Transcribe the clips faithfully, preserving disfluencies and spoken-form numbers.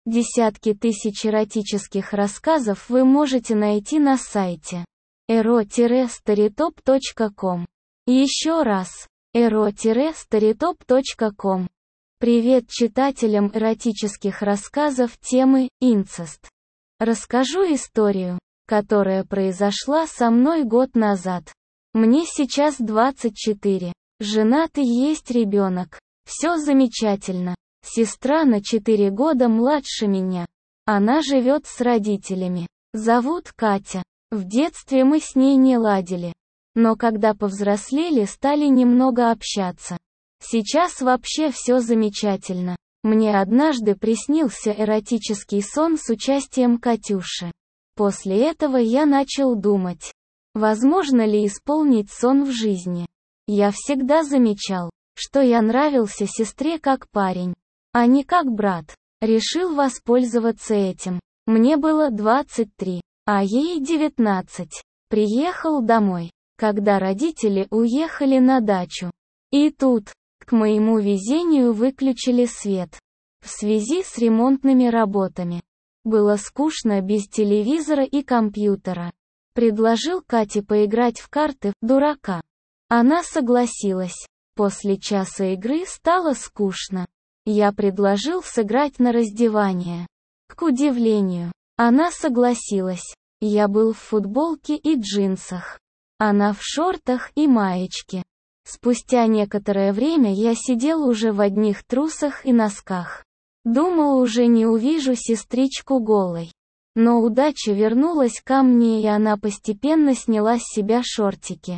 Десятки тысяч эротических рассказов вы можете найти на сайте эро старитоп точка ком. Еще раз, эро старитоп точка ком. Привет читателям эротических рассказов темы «Инцест». Расскажу историю, которая произошла со мной год назад. Мне сейчас двадцать четыре. Женат и есть ребенок. Все замечательно. Сестра на четыре года младше меня. Она живет с родителями. Зовут Катя. В детстве мы с ней не ладили. Но когда повзрослели, стали немного общаться. Сейчас вообще все замечательно. Мне однажды приснился эротический сон с участием Катюши. После этого я начал думать, возможно ли исполнить сон в жизни. Я всегда замечал, что я нравился сестре как парень, а не как брат. Решил воспользоваться этим. Мне было двадцать три, а ей девятнадцать. Приехал домой, когда родители уехали на дачу. И тут, к моему везению, выключили свет. В связи с ремонтными работами. Было скучно без телевизора и компьютера. Предложил Кате поиграть в карты в дурака. Она согласилась. После часа игры стало скучно. Я предложил сыграть на раздевание. К удивлению, она согласилась. Я был в футболке и джинсах. Она в шортах и маечке. Спустя некоторое время я сидел уже в одних трусах и носках. Думал, уже не увижу сестричку голой. Но удача вернулась ко мне, и она постепенно сняла с себя шортики,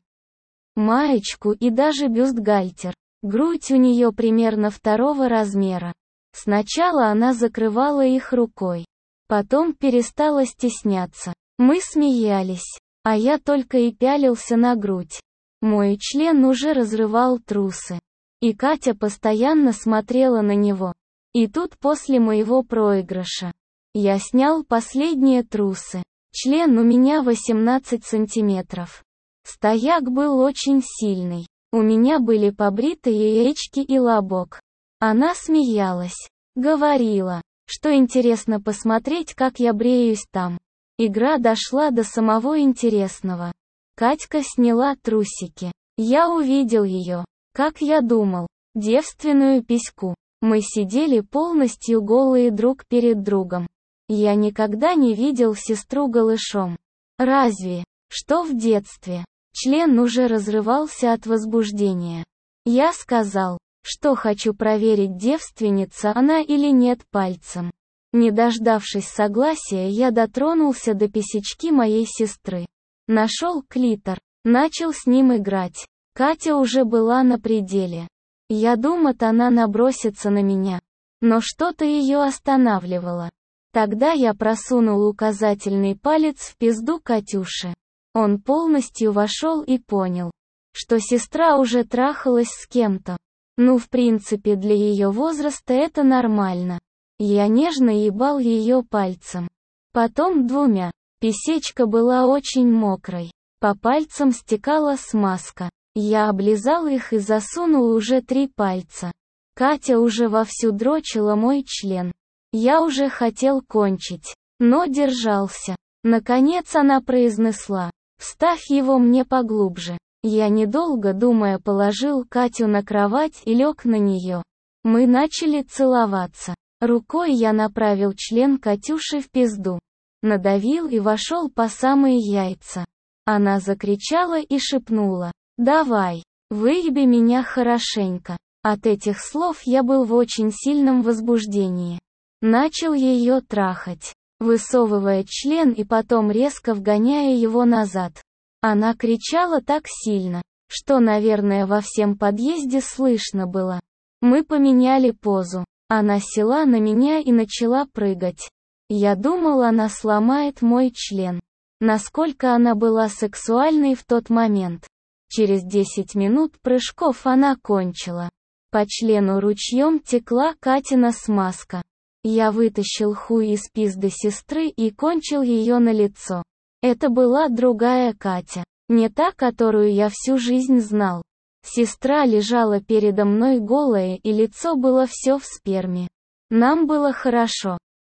маечку и даже бюстгальтер. Грудь у нее примерно второго размера. Сначала она закрывала их рукой. Потом перестала стесняться. Мы смеялись, а я только и пялился на грудь. Мой член уже разрывал трусы. И Катя постоянно смотрела на него. И тут после моего проигрыша я снял последние трусы. Член у меня восемнадцать сантиметров. Стояк был очень сильный. У меня были побритые яички и лобок. Она смеялась. Говорила, что интересно посмотреть, как я бреюсь там. Игра дошла до самого интересного. Катька сняла трусики. Я увидел ее, как я думал, девственную письку. Мы сидели полностью голые друг перед другом. Я никогда не видел сестру голышом. Разве, что в детстве. Член уже разрывался от возбуждения. Я сказал, что хочу проверить, девственница она или нет, пальцем. Не дождавшись согласия, я дотронулся до писечки моей сестры. Нашел клитор, начал с ним играть. Катя уже была на пределе. Я думал, она набросится на меня. Но что-то ее останавливало. Тогда я просунул указательный палец в пизду Катюши. Он полностью вошел и понял, что сестра уже трахалась с кем-то. Ну, в принципе, для ее возраста это нормально. Я нежно ебал ее пальцем. Потом двумя. Писечка была очень мокрой. По пальцам стекала смазка. Я облизал их и засунул уже три пальца. Катя уже вовсю дрочила мой член. Я уже хотел кончить, но держался. Наконец она произнесла: «Вставь его мне поглубже». Я, недолго думая, положил Катю на кровать и лег на нее. Мы начали целоваться. Рукой я направил член Катюши в пизду. Надавил и вошел по самые яйца. Она закричала и шепнула: «Давай, выеби меня хорошенько». От этих слов я был в очень сильном возбуждении. Начал ее трахать, высовывая член и потом резко вгоняя его назад. Она кричала так сильно, что, наверное, во всем подъезде слышно было. Мы поменяли позу. Она села на меня и начала прыгать. Я думал, она сломает мой член. Насколько она была сексуальной в тот момент. Через десять минут прыжков она кончила. По члену ручьем текла Катина смазка. Я вытащил хуй из пизды сестры и кончил ее на лицо. Это была другая Катя, не та, которую я всю жизнь знал. Сестра лежала передо мной голая, и лицо было все в сперме. Нам было хорошо.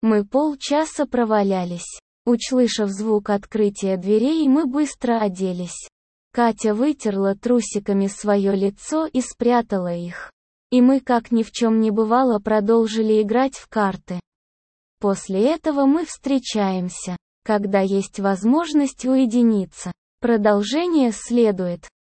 Мы полчаса провалялись. Услышав звук открытия дверей, мы быстро оделись. Катя вытерла трусиками свое лицо и спрятала их. И мы, как ни в чем не бывало, продолжили играть в карты. После этого мы встречаемся, когда есть возможность уединиться. Продолжение следует.